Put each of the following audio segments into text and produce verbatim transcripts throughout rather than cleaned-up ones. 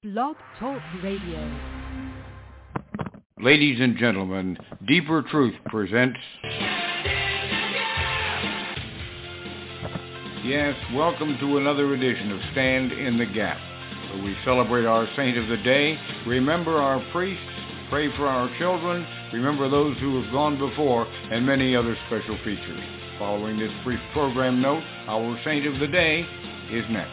Blog Talk Radio. Ladies and gentlemen, Deeper Truth presents... Yes, welcome to another edition of Stand in the Gap, where we celebrate our saint of the day, remember our priests, pray for our children, remember those who have gone before, and many other special features. Following this brief program note, our saint of the day is next.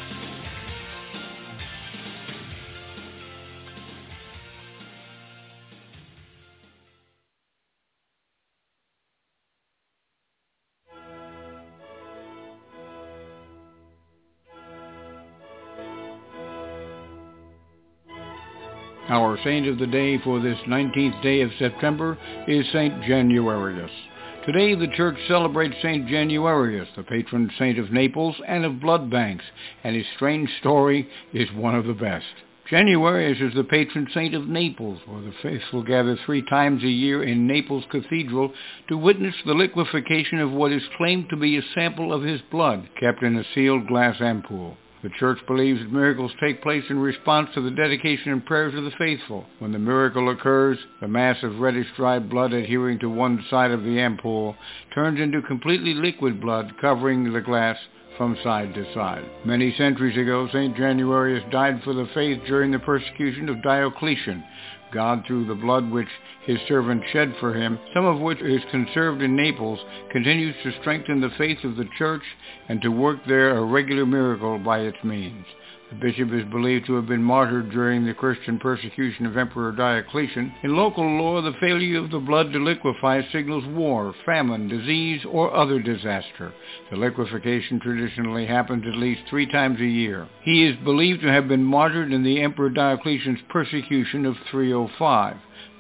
Our saint of the day for this nineteenth day of September is Saint Januarius. Today the Church celebrates Saint Januarius, the patron saint of Naples and of blood banks, and his strange story is one of the best. Januarius is the patron saint of Naples, where the faithful gather three times a year in Naples Cathedral to witness the liquefaction of what is claimed to be a sample of his blood, kept in a sealed glass ampoule. The Church believes that miracles take place in response to the dedication and prayers of the faithful. When the miracle occurs, the mass of reddish dried blood adhering to one side of the ampoule turns into completely liquid blood, covering the glass from side to side. Many centuries ago, Saint Januarius died for the faith during the persecution of Diocletian. God, through the blood which his servant shed for him, some of which is conserved in Naples, continues to strengthen the faith of the Church and to work there a regular miracle by its means. The bishop is believed to have been martyred during the Christian persecution of Emperor Diocletian. In local lore, the failure of the blood to liquefy signals war, famine, disease, or other disaster. The liquefaction traditionally happens at least three times a year. He is believed to have been martyred in the Emperor Diocletian's persecution of three oh five.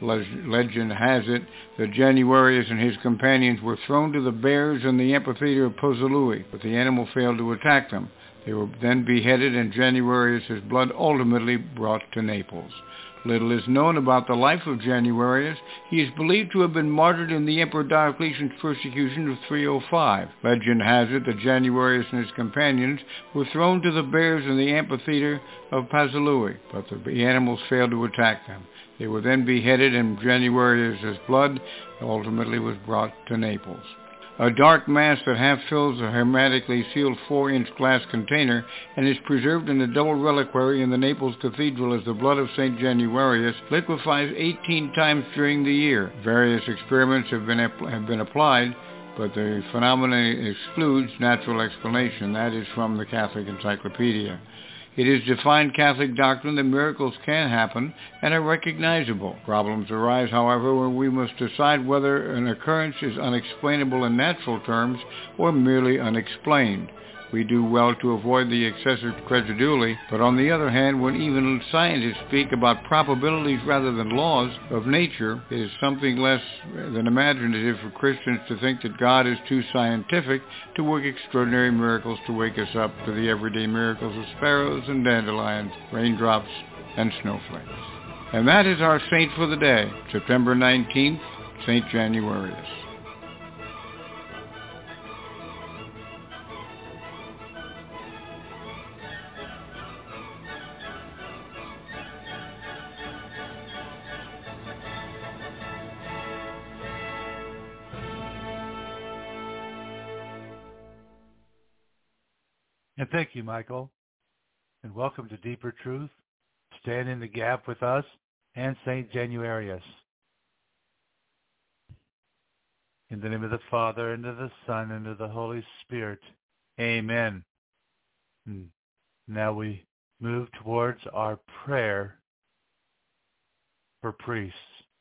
Legend has it that Januarius and his companions were thrown to the bears in the amphitheater of Pozzolui, but the animal failed to attack them. They were then beheaded, and Januarius' blood ultimately brought to Naples. Little is known about the life of Januarius. He is believed to have been martyred in the Emperor Diocletian's persecution of three oh five. Legend has it that Januarius and his companions were thrown to the bears in the amphitheater of Pozzolui, but the animals failed to attack them. They were then beheaded, and Januarius' blood ultimately was brought to Naples. A dark mass that half fills a hermetically sealed four-inch glass container and is preserved in a double reliquary in the Naples Cathedral as the blood of Saint Januarius liquefies eighteen times during the year. Various experiments have been have been applied, but the phenomenon excludes natural explanation. That is from the Catholic Encyclopedia. It is defined Catholic doctrine that miracles can happen and are recognizable. Problems arise, however, when we must decide whether an occurrence is unexplainable in natural terms or merely unexplained. We do well to avoid the excessive credulity, but on the other hand, when even scientists speak about probabilities rather than laws of nature, it is something less than imaginative for Christians to think that God is too scientific to work extraordinary miracles to wake us up to the everyday miracles of sparrows and dandelions, raindrops and snowflakes. And that is our saint for the day, September nineteenth, Saint Januarius. And thank you, Michael. And welcome to Deeper Truth. Stand in the gap with us and Saint Januarius. In the name of the Father, and of the Son, and of the Holy Spirit. Amen. And now we move towards our prayer for priests.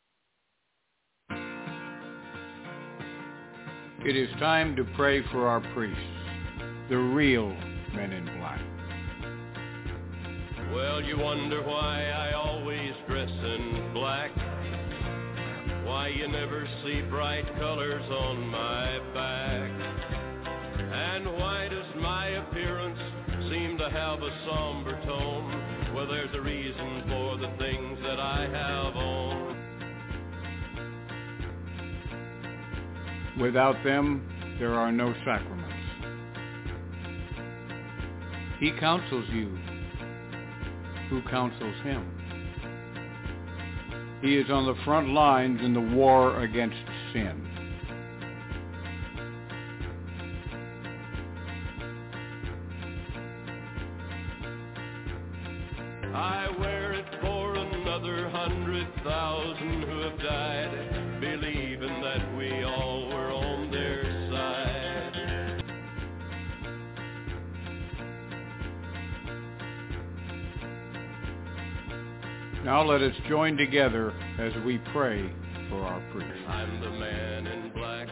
It is time to pray for our priests, the real Men in Black. Well, you wonder why I always dress in black, why you never see bright colors on my back, and why does my appearance seem to have a somber tone? Well, there's a reason for the things that I have on. Without them, there are no sacraments. He counsels you who counsels him. He is on the front lines in the war against sin. I wear it for another hundred thousand who have died, believing that we all were on their side. Now let us join together as we pray for our priest. I'm the man in black.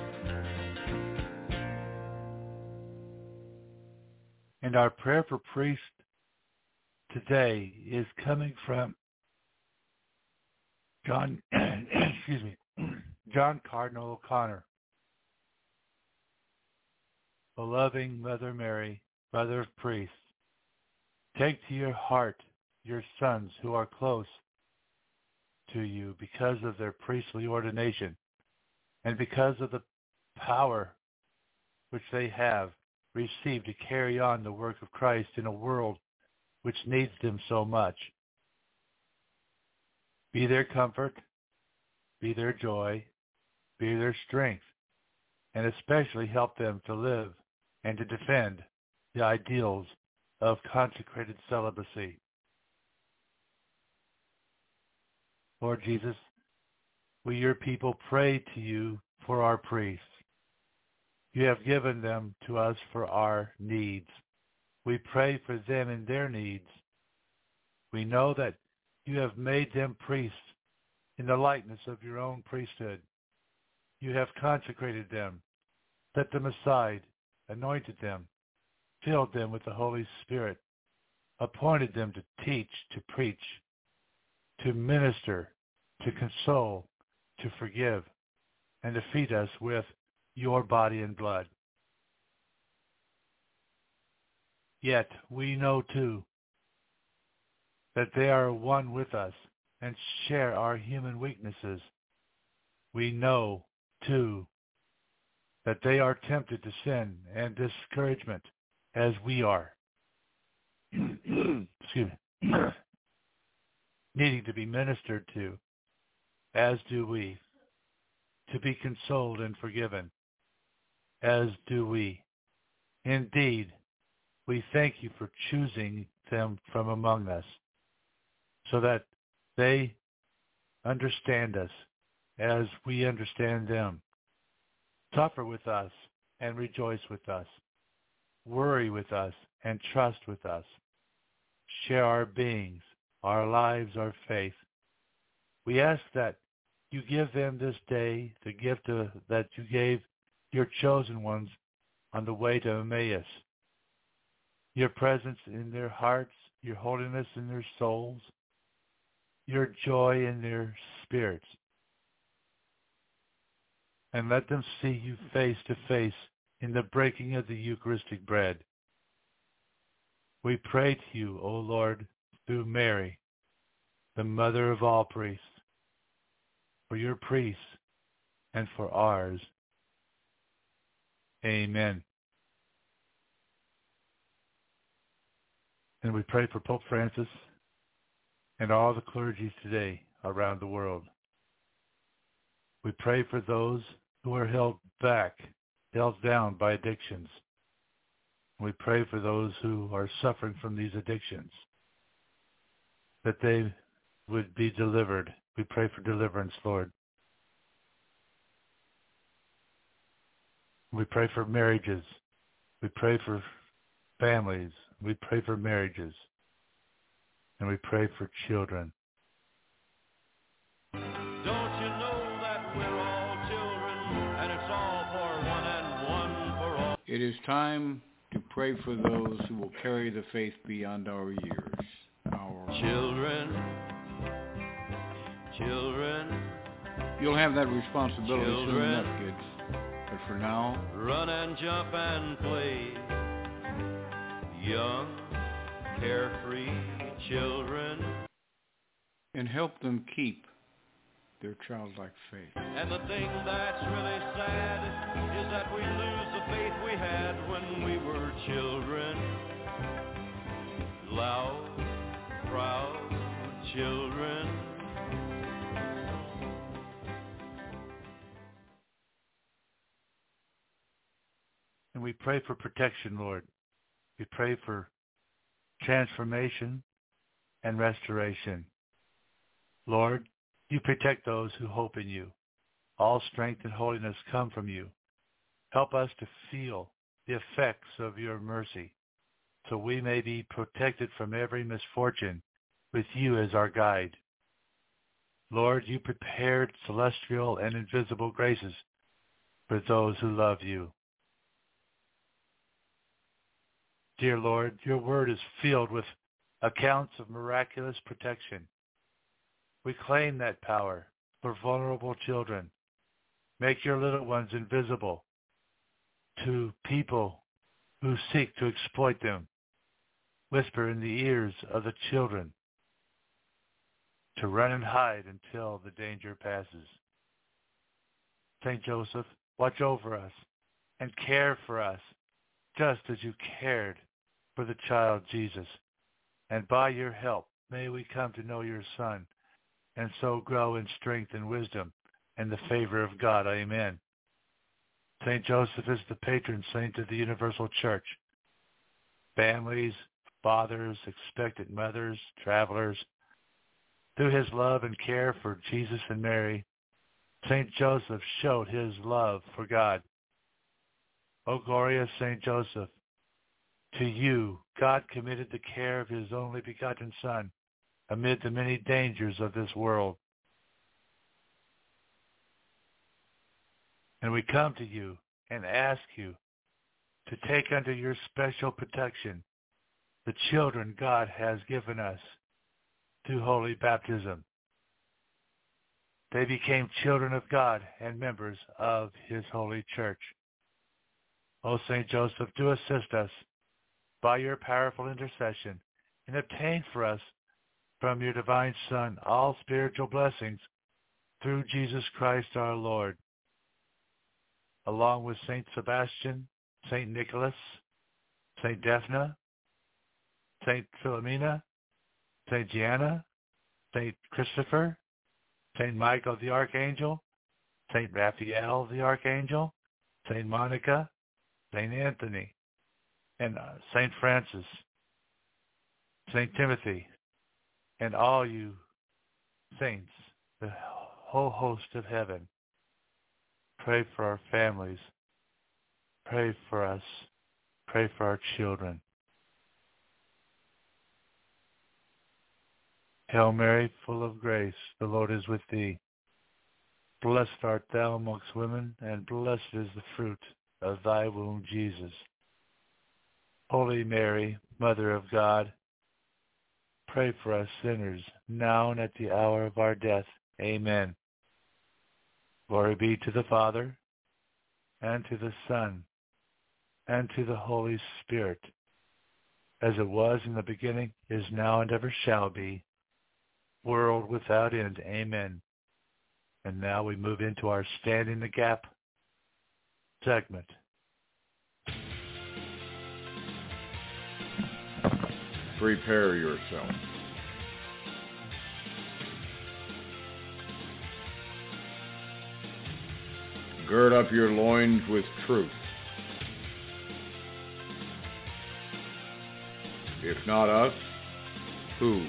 And our prayer for priest today is coming from John, excuse me, John Cardinal O'Connor. Beloved Mother Mary, Mother of Priests, take to your heart your sons who are close to you because of their priestly ordination and because of the power which they have received to carry on the work of Christ in a world which needs them so much. Be their comfort, be their joy, be their strength, and especially help them to live and to defend the ideals of consecrated celibacy. Lord Jesus, we, your people, pray to you for our priests. You have given them to us for our needs. We pray for them and their needs. We know that you have made them priests in the likeness of your own priesthood. You have consecrated them, set them aside, anointed them, filled them with the Holy Spirit, appointed them to teach, to preach, to minister, to console, to forgive, and to feed us with your body and blood. Yet we know too that they are one with us and share our human weaknesses. We know too that they are tempted to sin and discouragement as we are. Excuse me. Needing to be ministered to, as do we. To be consoled and forgiven, as do we. Indeed, we thank you for choosing them from among us, so that they understand us as we understand them. Suffer with us and rejoice with us. Worry with us and trust with us. Share our beings, our lives, our faith. We ask that you give them this day the gift of, that you gave your chosen ones on the way to Emmaus. Your presence in their hearts, your holiness in their souls, your joy in their spirits. And let them see you face to face in the breaking of the Eucharistic bread. We pray to you, O Lord, through Mary, the mother of all priests, for your priests and for ours. Amen. And we pray for Pope Francis and all the clergy today around the world. We pray for those who are held back, held down by addictions. We pray for those who are suffering from these addictions, that they would be delivered. We pray for deliverance, Lord. We pray for marriages. We pray for families. We pray for marriages. And we pray for children. Don't you know that we're all children, and it's all for one and one for all? It is time to pray for those who will carry the faith beyond our years. Our Children, children, You'll have that responsibility soon Children. enough, kids. But for now, run and jump and play. Young, carefree children. and help them keep their childlike faith. And the thing that's really sad is that we lose the faith we had when we were children. Loud, proud children. And we pray for protection, Lord. We pray for transformation and restoration. Lord, you protect those who hope in you. All strength and holiness come from you. Help us to feel the effects of your mercy, so we may be protected from every misfortune with you as our guide. Lord, you prepared celestial and invisible graces for those who love you. Dear Lord, your word is filled with accounts of miraculous protection. We claim that power for vulnerable children. Make your little ones invisible to people who seek to exploit them. Whisper in the ears of the children to run and hide until the danger passes. Saint Joseph, watch over us and care for us just as you cared for the child Jesus. And by your help, may we come to know your Son and so grow in strength and wisdom and the favor of God. Amen. Saint Joseph is the patron saint of the Universal Church. Families, fathers, expectant mothers, travelers. Through his love and care for Jesus and Mary, Saint Joseph showed his love for God. O glorious Saint Joseph, to you God committed the care of his only begotten Son amid the many dangers of this world. And we come to you and ask you to take under your special protection the children God has given us through holy baptism. They became children of God and members of his holy church. O Saint Joseph, do assist us by your powerful intercession and obtain for us from your divine Son all spiritual blessings through Jesus Christ our Lord. Along with Saint Sebastian, Saint Nicholas, Saint Daphne, Saint Philomena, Saint Gianna, Saint Christopher, Saint Michael the Archangel, Saint Raphael the Archangel, Saint Monica, Saint Anthony, and uh, Saint Francis, Saint Timothy, and all you saints, the whole host of heaven. Pray for our families. Pray for us. Pray for our children. Hail Mary, full of grace, the Lord is with thee. Blessed art thou amongst women, and blessed is the fruit of thy womb, Jesus. Holy Mary, Mother of God, pray for us sinners, now and at the hour of our death. Amen. Glory be to the Father, and to the Son, and to the Holy Spirit, as it was in the beginning, is now, and ever shall be, world without end. Amen. And now we move into our Stand in the Gap segment. Prepare yourself. Gird up your loins with truth. If not us, who?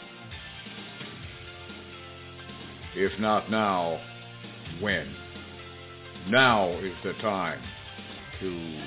If not now, when? Now is the time to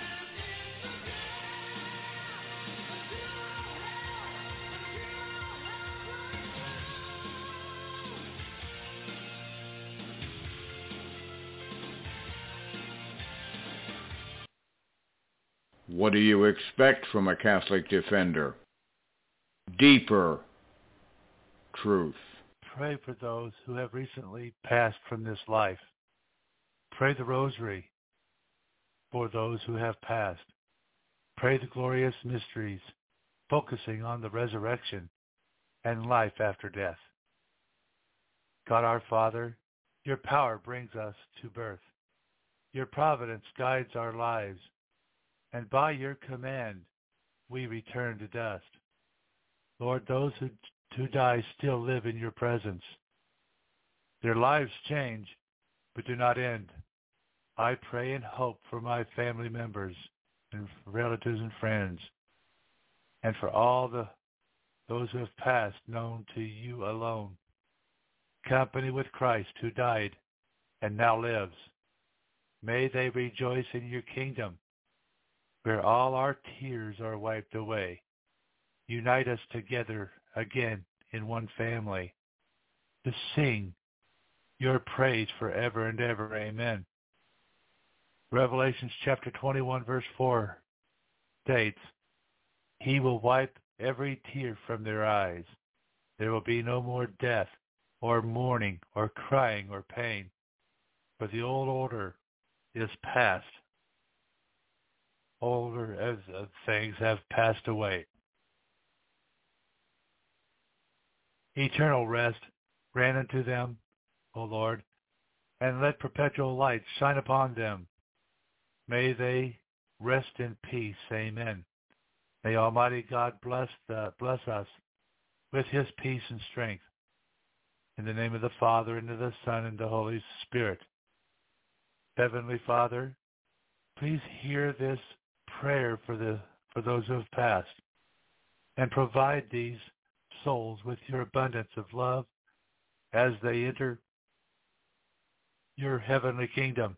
What do you expect from a Catholic defender? Deeper truth. Pray for those who have recently passed from this life. Pray the rosary for those who have passed. Pray the glorious mysteries, focusing on the resurrection and life after death. God our Father, your power brings us to birth. Your providence guides our lives, and by your command we return to dust. Lord, those who who die still live in your presence. Their lives change, but do not end. I pray and hope for my family members and relatives and friends, and for all the those who have passed known to you alone. Company with Christ who died and now lives. May they rejoice in your kingdom, where all our tears are wiped away. Unite us together again in one family to sing your praise forever and ever. Amen. Revelations chapter twenty-one verse four states, He will wipe every tear from their eyes. There will be no more death or mourning or crying or pain, for the old order is past. Older as uh, things have passed away. Eternal rest grant unto them, O Lord, and let perpetual light shine upon them. May they rest in peace. Amen. May Almighty God bless, the, bless us with his peace and strength. In the name of the Father, and of the Son, and the Holy Spirit. Heavenly Father, please hear this prayer for the for those who have passed, and provide these souls with your abundance of love as they enter your heavenly kingdom.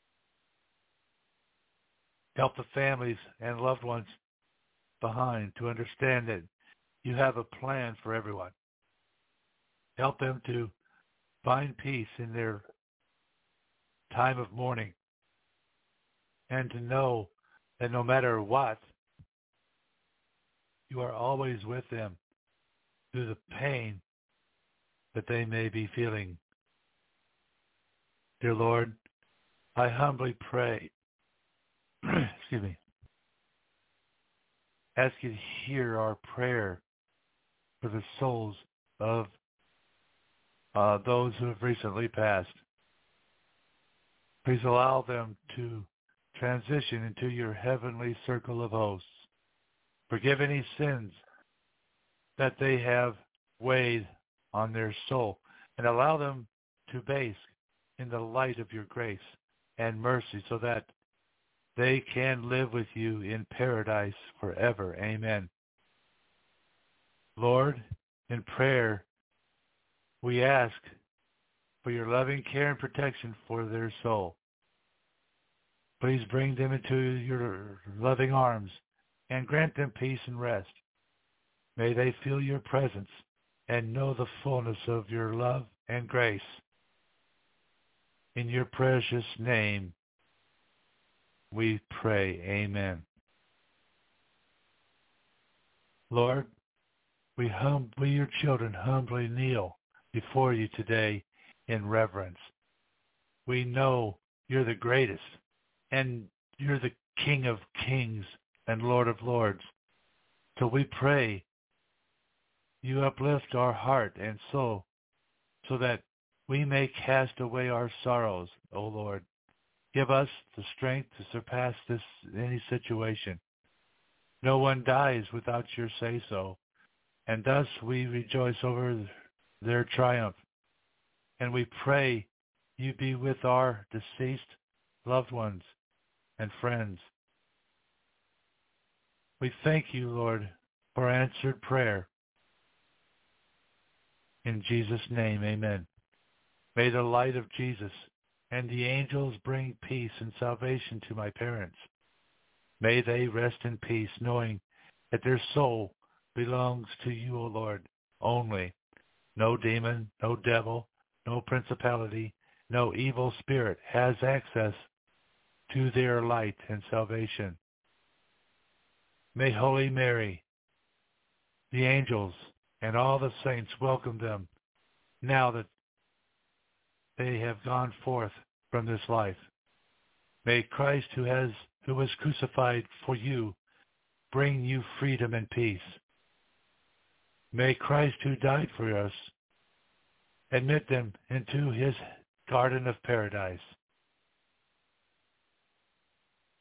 Help the families and loved ones behind to understand that you have a plan for everyone. Help them to find peace in their time of mourning, and to know that no matter what, you are always with them through the pain that they may be feeling. Dear Lord, I humbly pray, excuse me, ask you to hear our prayer for the souls of uh, those who have recently passed. Please allow them to transition into your heavenly circle of hosts. Forgive any sins that they have weighed on their soul, and allow them to bask in the light of your grace and mercy so that they can live with you in paradise forever. Amen. Lord, in prayer, we ask for your loving care and protection for their soul. Please bring them into your loving arms and grant them peace and rest. May they feel your presence and know the fullness of your love and grace. In your precious name, we pray. Amen. Lord, we, hum- we your children humbly kneel before you today in reverence. We know you're the greatest, and you're the King of kings and Lord of lords. So we pray you uplift our heart and soul so that we may cast away our sorrows, O Lord. Give us the strength to surpass this any situation. No one dies without your say-so, and thus we rejoice over their triumph. And we pray you be with our deceased loved ones and friends. We thank you, Lord, for answered prayer. In Jesus' name, amen. May the light of Jesus and the angels bring peace and salvation to my parents. May they rest in peace, knowing that their soul belongs to you, O Lord, only. No demon, no devil, no principality, no evil spirit has access to their light and salvation. May Holy Mary, the angels, and all the saints welcome them now that they have gone forth from this life. May Christ, who has who was crucified for you, bring you freedom and peace. May Christ, who died for us, admit them into his garden of paradise.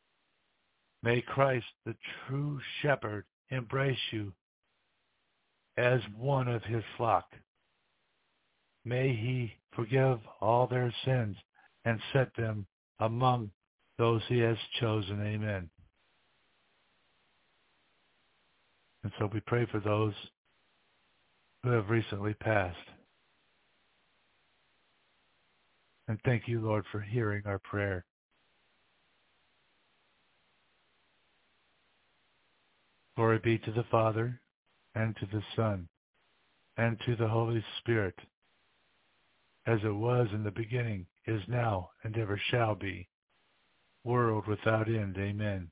May Christ, the true shepherd, embrace you as one of his flock. May he forgive all their sins and set them among those he has chosen. Amen. And so we pray for those who have recently passed. And thank you, Lord, for hearing our prayer. Glory be to the Father, and to the Son, and to the Holy Spirit, as it was in the beginning, is now, and ever shall be, world without end. Amen.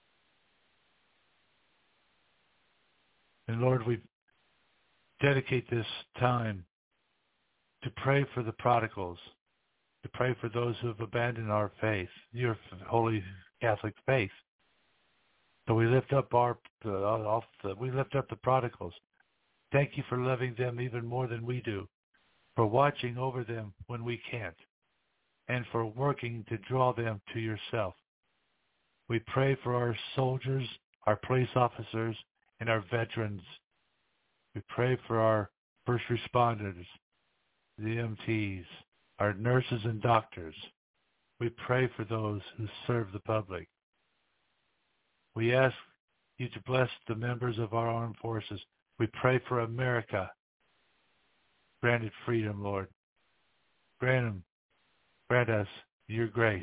And Lord, we dedicate this time to pray for the prodigals, to pray for those who have abandoned our faith, your holy Catholic faith. So we lift up our, uh, off the, we lift up the prodigals. Thank you for loving them even more than we do, for watching over them when we can't, and for working to draw them to yourself. We pray for our soldiers, our police officers, and our veterans. We pray for our first responders, the E M Ts, our nurses and doctors. We pray for those who serve the public. We ask you to bless the members of our armed forces. We pray for America. Grant it freedom, Lord. Grant them, grant us your grace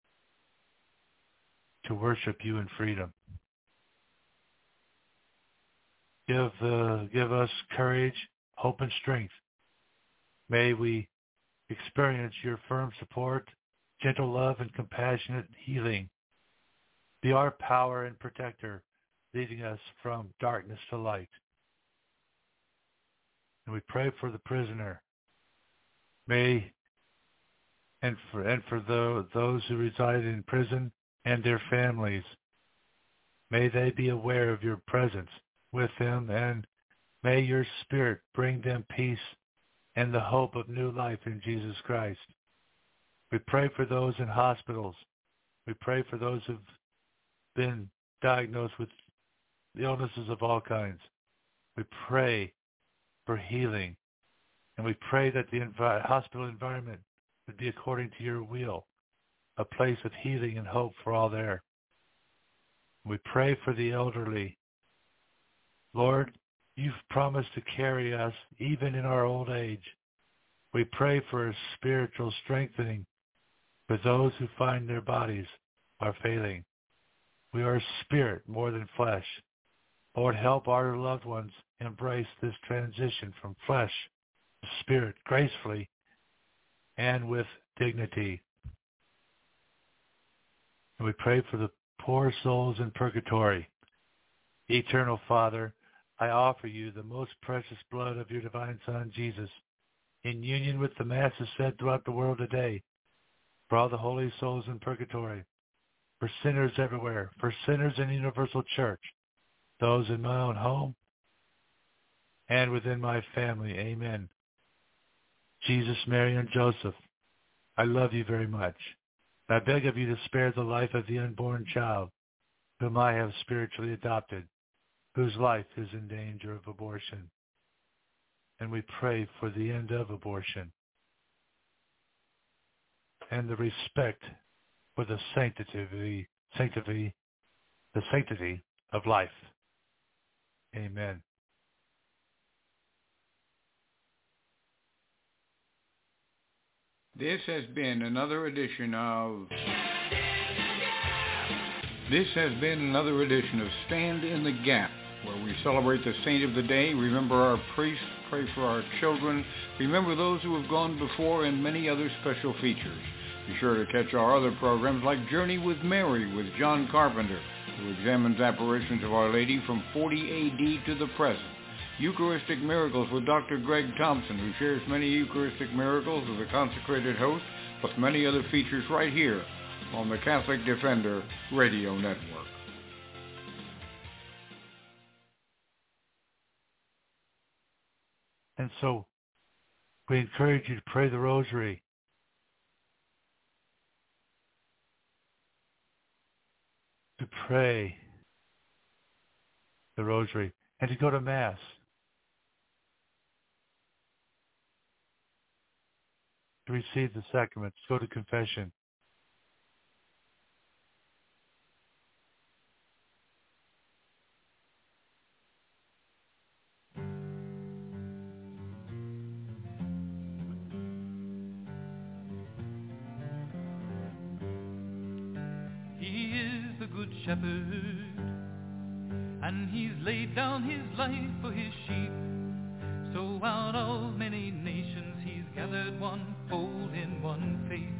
to worship you in freedom. Give, uh, give us courage, hope, and strength. May we experience your firm support, gentle love, and compassionate healing. Be our power and protector, leading us from darkness to light. And we pray for the prisoner. May, and for, and for the, those who reside in prison and their families, may they be aware of your presence with them, and may your Spirit bring them peace and the hope of new life in Jesus Christ. We pray for those in hospitals. We pray for those who've been diagnosed with illnesses of all kinds. We pray for healing, and we pray that the envi- hospital environment would be according to your will, a place of healing and hope for all there. We pray for the elderly. Lord, you've promised to carry us even in our old age. We pray for a spiritual strengthening for those who find their bodies are failing. We are spirit more than flesh. Lord, help our loved ones embrace this transition from flesh to spirit gracefully and with dignity. And we pray for the poor souls in purgatory. Eternal Father, I offer you the most precious blood of your divine Son, Jesus, in union with the masses said throughout the world today, for all the holy souls in purgatory, for sinners everywhere, for sinners in the universal church, those in my own home, and within my family. Amen. Jesus, Mary, and Joseph, I love you very much. I beg of you to spare the life of the unborn child, whom I have spiritually adopted, whose life is in danger of abortion. And we pray for the end of abortion and the respect for the sanctity, sanctity, the sanctity of life. Amen. This has been another edition of This has been another edition of Stand in the Gap, where we celebrate the saint of the day, remember our priests, pray for our children, remember those who have gone before, and many other special features. Be sure to catch our other programs like Journey with Mary with John Carpenter, who examines apparitions of Our Lady from forty A D to the present. Eucharistic Miracles with Doctor Greg Thompson, who shares many Eucharistic miracles as a consecrated host, plus many other features right here on the Catholic Defender Radio Network. And so we encourage you to pray the rosary. To pray the rosary and to go to Mass. to receive the sacraments, go to confession. He is the good shepherd, and he's laid down his life for his sheep. So out of many nations he's gathered one fold in one faith.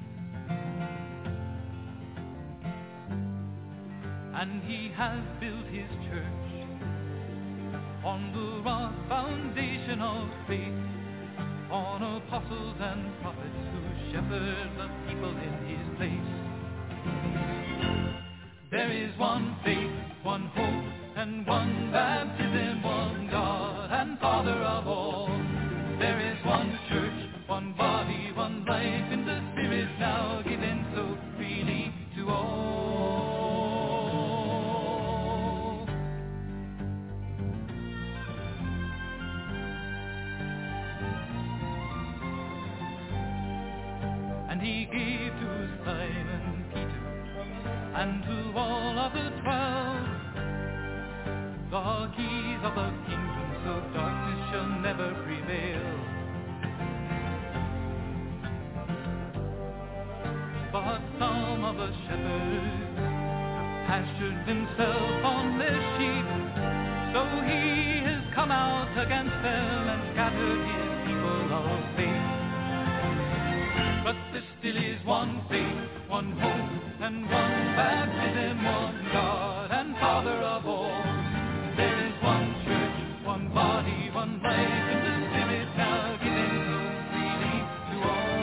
And he has built his church on the rock foundation of faith, on apostles and prophets who shepherd the people in his place. There is one faith, one hope, and one baptism, one God and Father of all. There is one church, one body, one life in the Spirit now given so freely to all. And he gave to Simon Peter and to all of the twelve the keys of the kingdom, so darkness shall never prevail. But some of the shepherds pastured themselves on their sheep, so he has come out against them and scattered his people of faith. But there still is one faith, one hope, and one baptism, one God and Father of all. There is one church, one body, one life in the Spirit now given so freely to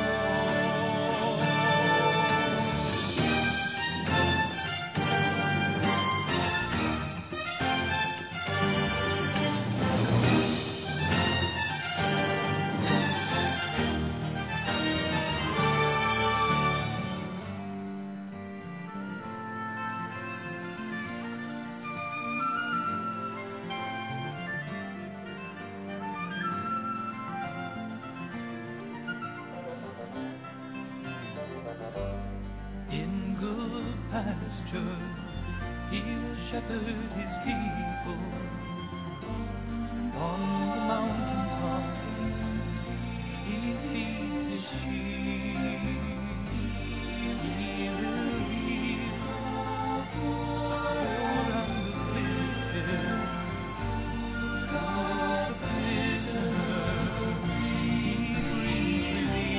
he will shepherd his people on the mountain top. He feeds his sheep. He will heal the poor and the afflicted, the prisoner. He brings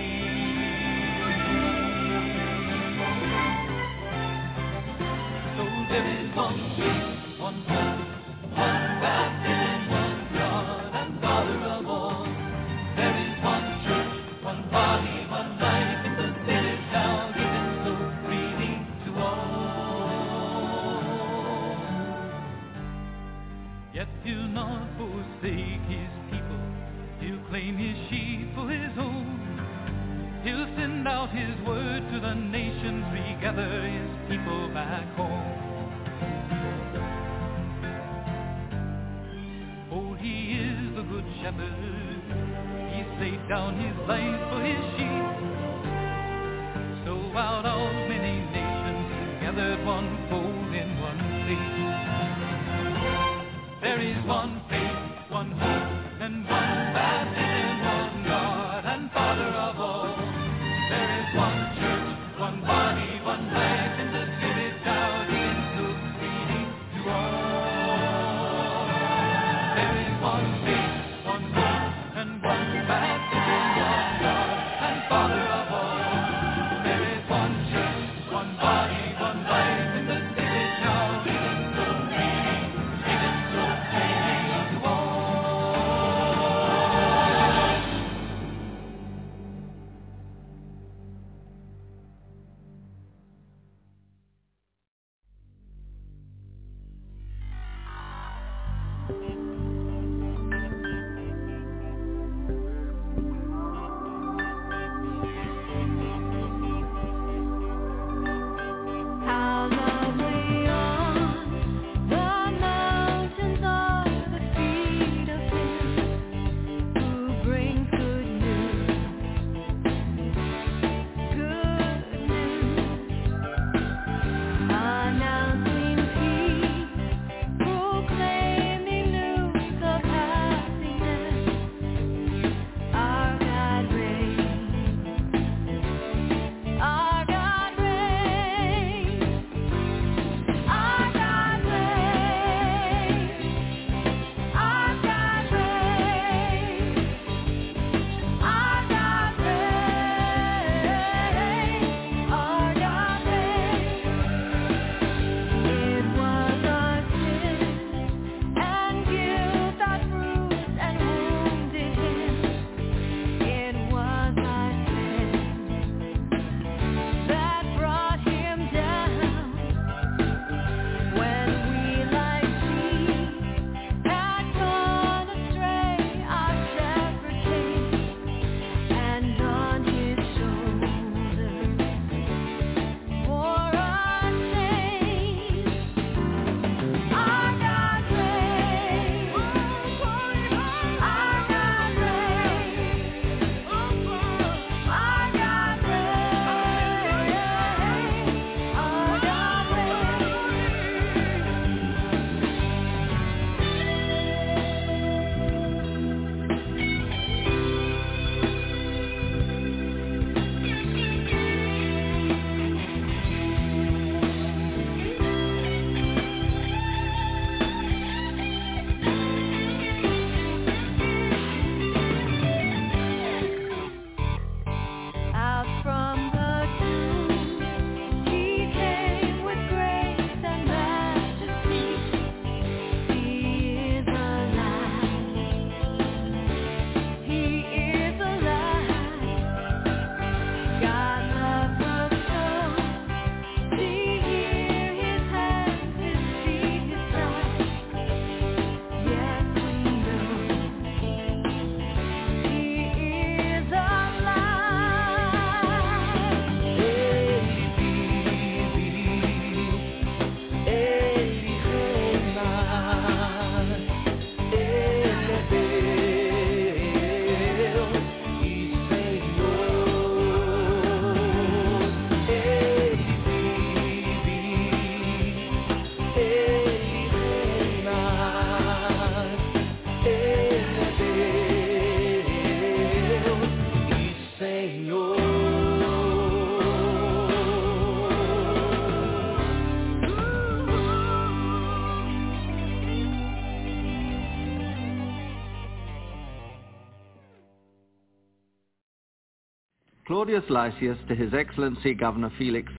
relief. There is one faith, one hope, one baptism, one God and Father of all. There is one church, one body, one life in the Spirit now given so freely to all. Yet he'll not forsake his people, he'll claim his sheep for his own. He'll send out his word to the nations, regather his people back home. Oh, he is the good shepherd, he's laid down his life for his sheep. So out of many nations he's gathered one fold in one faith. There is one faith, one hope, and one baptism, one God and Father of all. There is one church, one body, one life in the Spirit now given so freely to all. There is one faith, one hope, and one baptism, one God and Father of all. There is one church. Claudius Lysias to His Excellency Governor Felix.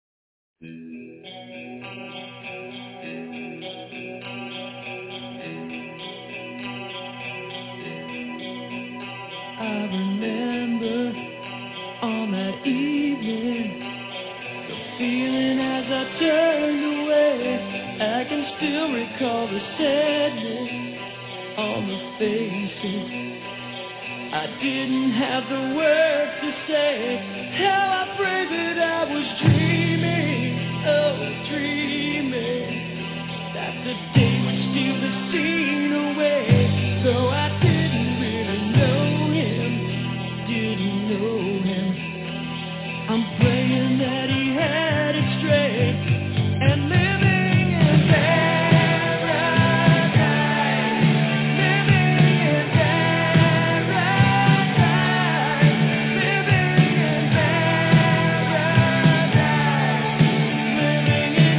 I remember on that evening, the feeling as I turned away. I can still recall the sadness on the faces. I didn't have the words to say how I prayed that I was dreaming, oh dreaming, that the day would steal the scene away. So I didn't really know him, didn't know him. I'm praying that he had it straight and living in paradise, living in paradise, living in paradise, living in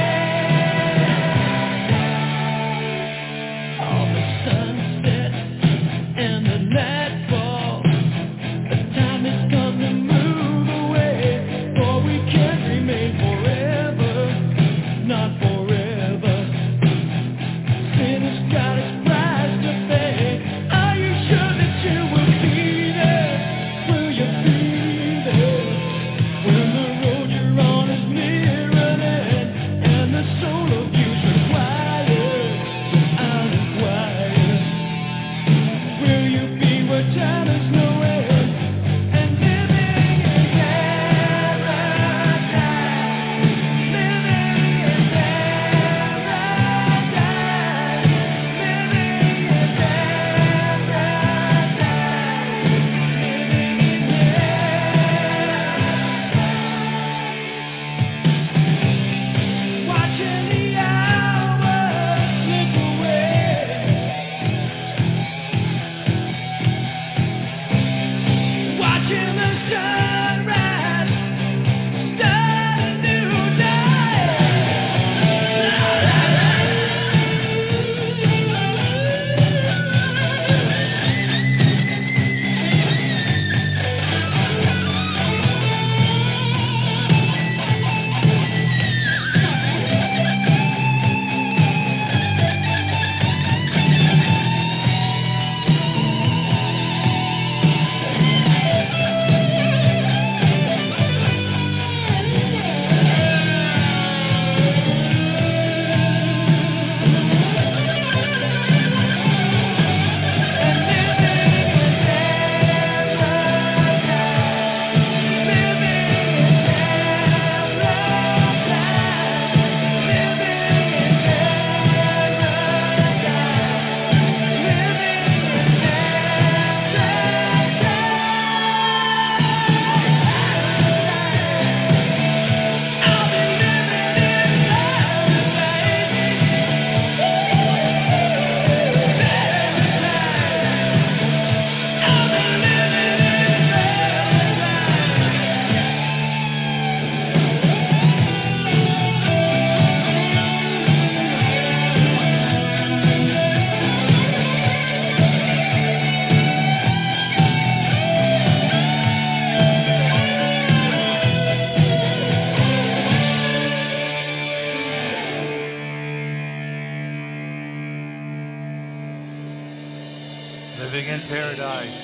heaven. All the sunset and the nightfall, the time has come to move away, for we can't remain forever, not forever. Sin has got its price to pay. Are you sure that you will be there? Will you be there when the road you're on is near an end and the soul of you's required, unrequired? Will you be where time is no end and living in paradise, living in paradise, living in paradise, living in heaven? Watching the hours slip away, watching the sunrise start a new day. Living in paradise.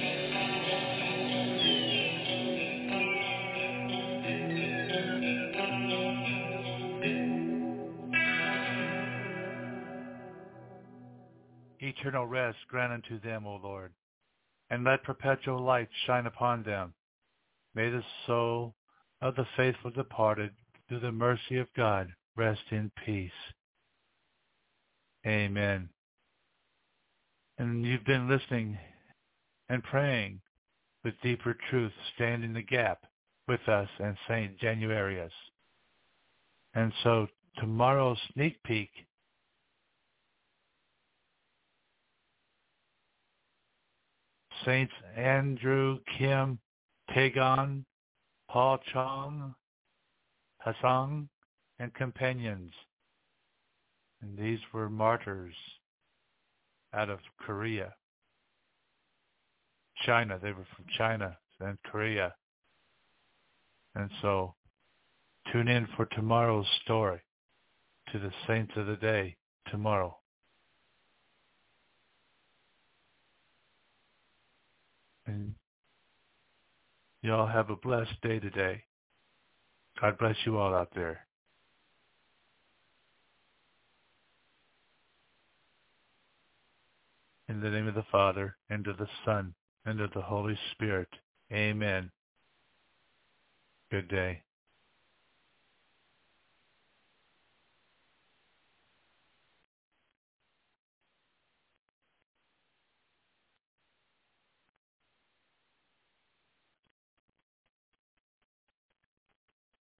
Eternal rest grant unto them, O Lord, and let perpetual light shine upon them. May the soul of the faithful departed, through the mercy of God, rest in peace. Amen. And you've been listening and praying with deeper truth, stand in the gap with us and Saint Januarius. And so tomorrow's sneak peek Saints Andrew, Kim, Taegon, Paul Chong, Hassan, and companions. And these were martyrs out of Korea. China, they were from China and Korea. And so tune in for tomorrow's story, to the Saints of the Day tomorrow. And you all have a blessed day today. God bless you all out there. In the name of the Father, and of the Son, and of the Holy Spirit. Amen. Good day.